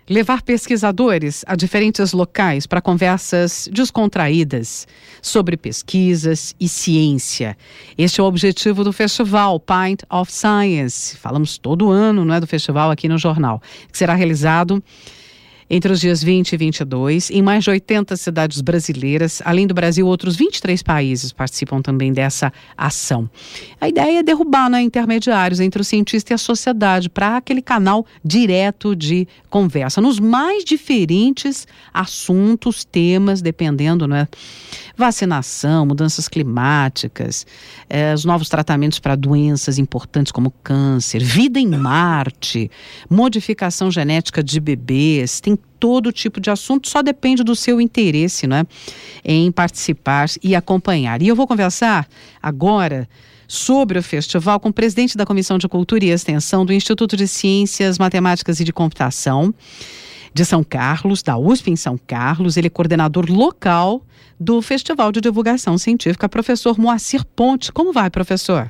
levar pesquisadores a diferentes locais para conversas descontraídas sobre pesquisas e ciência. Este é o objetivo do festival Pint of Science. Falamos todo ano, não é, do festival aqui no jornal, que será realizado entre os dias 20 e 22, em mais de 80 cidades brasileiras. Além do Brasil, outros 23 países participam também dessa ação. A ideia é derrubar, né, intermediários entre o cientista e a sociedade, para aquele canal direto de conversa, nos mais diferentes assuntos, temas, dependendo, né? Vacinação, mudanças climáticas, os novos tratamentos para doenças importantes como câncer, vida em Marte, modificação genética de bebês. Tem todo tipo de assunto, só depende do seu interesse, né, em participar e acompanhar. E eu vou conversar agora sobre o festival com o presidente da Comissão de Cultura e Extensão do Instituto de Ciências, Matemáticas e de Computação de São Carlos, da USP em São Carlos. Ele é coordenador local do Festival de Divulgação Científica, professor Moacir Ponte. Como vai, professor?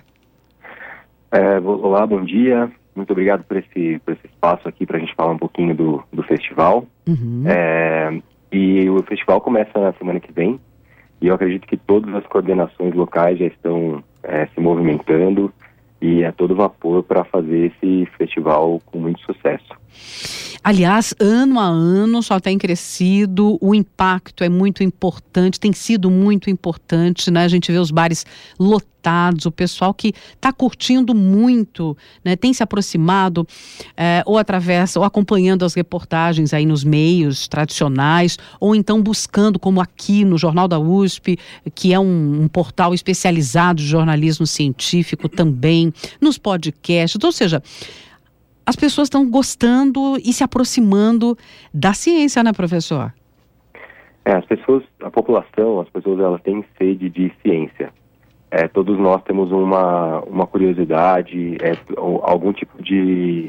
Olá, bom dia. Muito obrigado por esse espaço aqui para a gente falar um pouquinho do festival. Uhum. E o festival começa na semana que vem, e eu acredito que todas as coordenações locais já estão se movimentando e a todo vapor para fazer esse festival com muito sucesso. Aliás, ano a ano só tem crescido, o impacto é muito importante, tem sido muito importante, né? A gente vê os bares lotados, o pessoal que está curtindo muito, né? Tem se aproximado ou através, ou acompanhando as reportagens aí nos meios tradicionais, ou então buscando, como aqui no Jornal da USP, que é um portal especializado de jornalismo científico também, nos podcasts, ou seja, as pessoas estão gostando e se aproximando da ciência, né, professor? A população, as pessoas, elas têm sede de ciência. Todos nós temos uma curiosidade, algum tipo de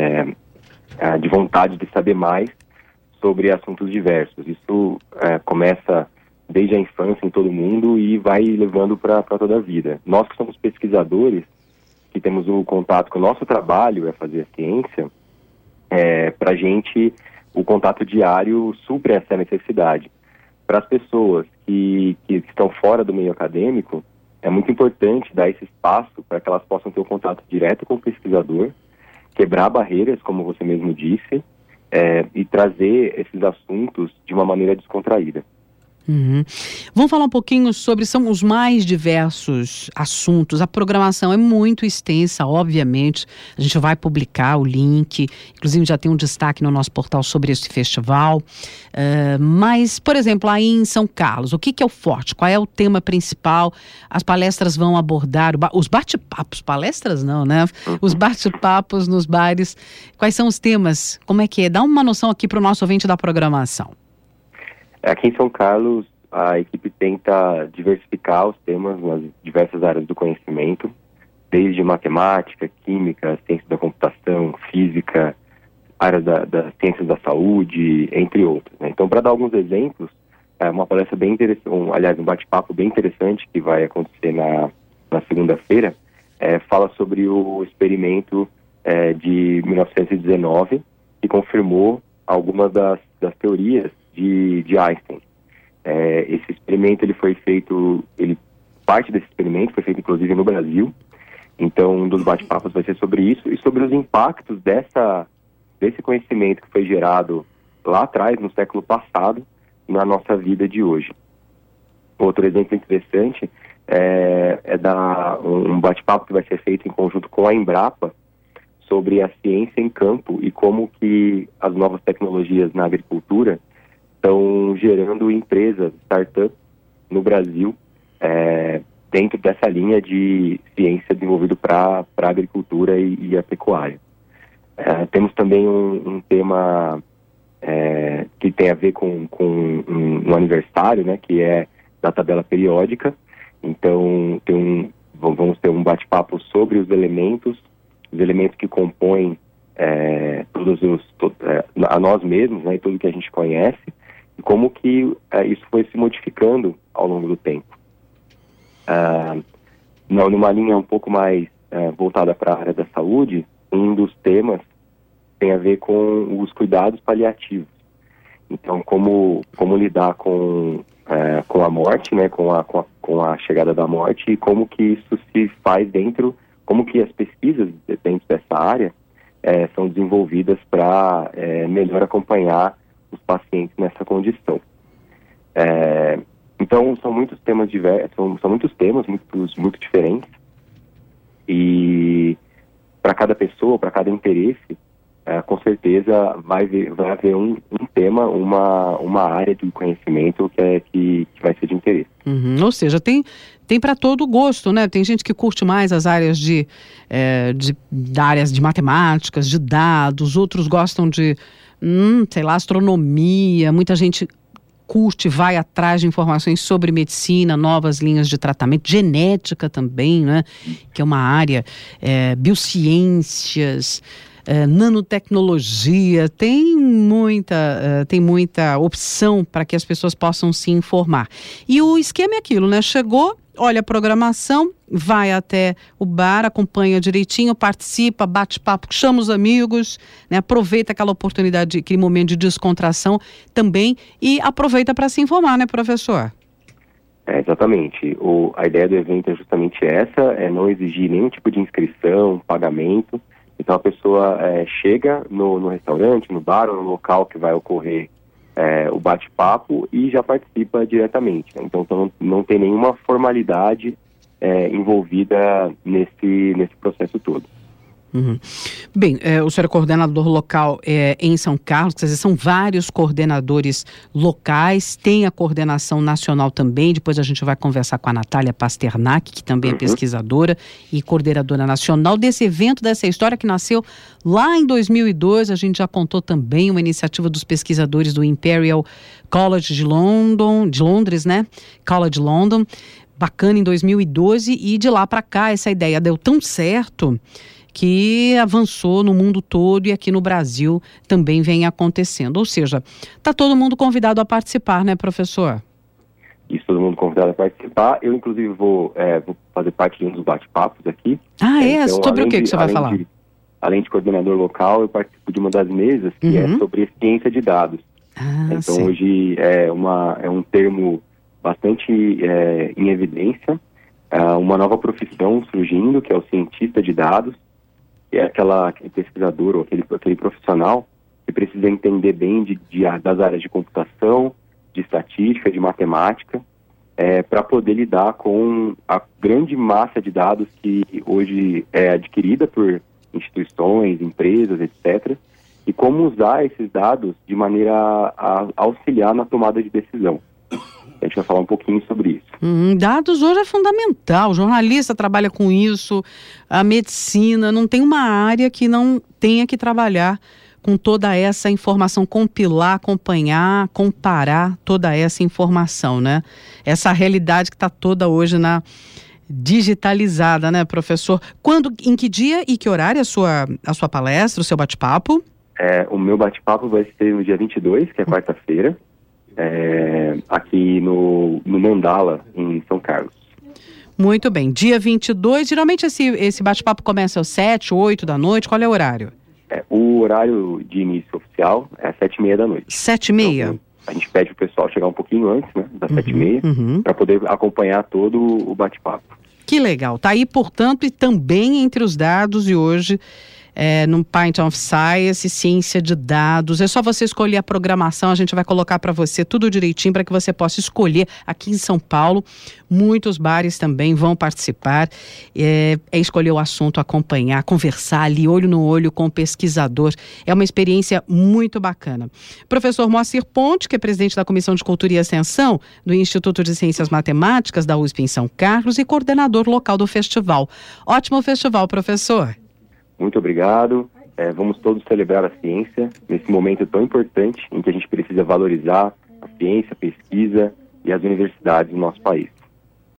vontade de saber mais sobre assuntos diversos. Isso começa desde a infância em todo mundo e vai levando para toda a vida. Nós que somos pesquisadores, que temos o contato com o nosso trabalho, fazer a ciência, para a gente o contato diário supre essa necessidade. Para as pessoas que estão fora do meio acadêmico, é muito importante dar esse espaço para que elas possam ter um contato direto com o pesquisador, quebrar barreiras, como você mesmo disse, e trazer esses assuntos de uma maneira descontraída. Uhum. Vamos falar um pouquinho são os mais diversos assuntos. A programação é muito extensa, obviamente. A gente vai publicar o link, inclusive já tem um destaque no nosso portal sobre esse festival. Mas, por exemplo, aí em São Carlos, o que é o forte? Qual é o tema principal? As palestras vão abordar os bate-papos, palestras não, né? Os bate-papos nos bares. Quais são os temas? Como é que é? Dá uma noção aqui para o nosso ouvinte da programação. Aqui em São Carlos, a equipe tenta diversificar os temas nas diversas áreas do conhecimento, desde matemática, química, ciência da computação, física, áreas das ciências da saúde, entre outros, né? Então, para dar alguns exemplos, uma palestra bem interessante, um bate-papo bem interessante que vai acontecer na segunda-feira, fala sobre o experimento de 1919, que confirmou algumas das teorias de Einstein. Esse experimento parte desse experimento foi feito inclusive no Brasil. Então, um dos bate-papos vai ser sobre isso e sobre os impactos desse conhecimento que foi gerado lá atrás, no século passado, na nossa vida de hoje. Outro exemplo interessante um bate-papo que vai ser feito em conjunto com a Embrapa sobre a ciência em campo e como que as novas tecnologias na agricultura estão gerando empresas, startups no Brasil, dentro dessa linha de ciência desenvolvida para a agricultura e a pecuária. Temos também um tema que tem a ver com um aniversário, né, que é da tabela periódica. Então, vamos ter um bate-papo sobre os elementos que compõem a nós mesmos, né, e tudo que a gente conhece, e como que isso foi se modificando ao longo do tempo. Numa linha um pouco mais voltada para a área da saúde, um dos temas tem a ver com os cuidados paliativos. Então, como lidar com a morte, né, com a chegada da morte, e como que isso se faz como que as pesquisas dentro dessa área são desenvolvidas para melhor acompanhar os pacientes nessa condição. Então, são muitos temas diversos, são muitos temas muito diferentes, e para cada pessoa, para cada interesse, com certeza vai haver um tema, uma área de conhecimento que vai ser de interesse. Ou seja, tem para todo gosto, né? Tem gente que curte mais as áreas áreas de matemáticas, de dados, outros gostam de, astronomia, muita gente curte, vai atrás de informações sobre medicina, novas linhas de tratamento, genética também, né? Que é uma área, biociências, nanotecnologia, tem muita opção para que as pessoas possam se informar. E o esquema é aquilo, né? Chegou, olha a programação, vai até o bar, acompanha direitinho, participa, bate papo, chama os amigos, né? Aproveita aquela oportunidade, aquele momento de descontração também e aproveita para se informar, né, professor? Exatamente. A ideia do evento é justamente essa, não exigir nenhum tipo de inscrição, pagamento. Então a pessoa chega no restaurante, no bar ou no local que vai ocorrer o bate-papo e já participa diretamente, né? Então não tem nenhuma formalidade envolvida nesse processo todo. Bem, o senhor é coordenador local em São Carlos, quer dizer, são vários coordenadores locais, tem a coordenação nacional também, depois a gente vai conversar com a Natália Pasternak, que também é pesquisadora e coordenadora nacional desse evento, dessa história que nasceu lá em 2002, a gente já contou também uma iniciativa dos pesquisadores do Imperial College de Londres, né? College London, bacana, em 2012, e de lá para cá essa ideia deu tão certo que avançou no mundo todo e aqui no Brasil também vem acontecendo. Ou seja, está todo mundo convidado a participar, né, professor? Isso, todo mundo convidado a participar. Eu, inclusive, vou fazer parte de um dos bate-papos aqui. Então, sobre o que você vai falar? Além de coordenador local, eu participo de uma das mesas que é sobre ciência de dados. Então, hoje é um termo bastante em evidência, uma nova profissão surgindo, que é o cientista de dados, que é aquele pesquisador ou aquele profissional que precisa entender bem das áreas de computação, de estatística, de matemática, para poder lidar com a grande massa de dados que hoje é adquirida por instituições, empresas, etc., e como usar esses dados de maneira a auxiliar na tomada de decisão. A gente vai falar um pouquinho sobre isso. Dados hoje é fundamental, o jornalista trabalha com isso, a medicina, não tem uma área que não tenha que trabalhar com toda essa informação, compilar, acompanhar, comparar toda essa informação, né? Essa realidade que está toda hoje digitalizada, né, professor? Em que dia e que horário a sua palestra, o seu bate-papo? O meu bate-papo vai ser no dia 22, que é quarta-feira, aqui no Mandala, em São Carlos. Muito bem. Dia 22, geralmente esse bate-papo começa às 7, 8 da noite, qual é o horário? O horário de início oficial é às 7h30 da noite. 7h30? Então, a gente pede pro pessoal chegar um pouquinho antes, né, das 7h30, para poder acompanhar todo o bate-papo. Que legal. Tá aí, portanto, e também entre os dados de hoje, no Pint of Science, ciência de dados. É só você escolher a programação, a gente vai colocar para você tudo direitinho para que você possa escolher. Aqui em São Paulo, muitos bares também vão participar. Escolher o assunto, acompanhar, conversar ali, olho no olho com o pesquisador. É uma experiência muito bacana. Professor Moacir Ponte, que é presidente da Comissão de Cultura e Extensão do Instituto de Ciências Matemáticas da USP em São Carlos e coordenador local do festival. Ótimo festival, professor. Muito obrigado. Vamos todos celebrar a ciência nesse momento tão importante em que a gente precisa valorizar a ciência, a pesquisa e as universidades do nosso país.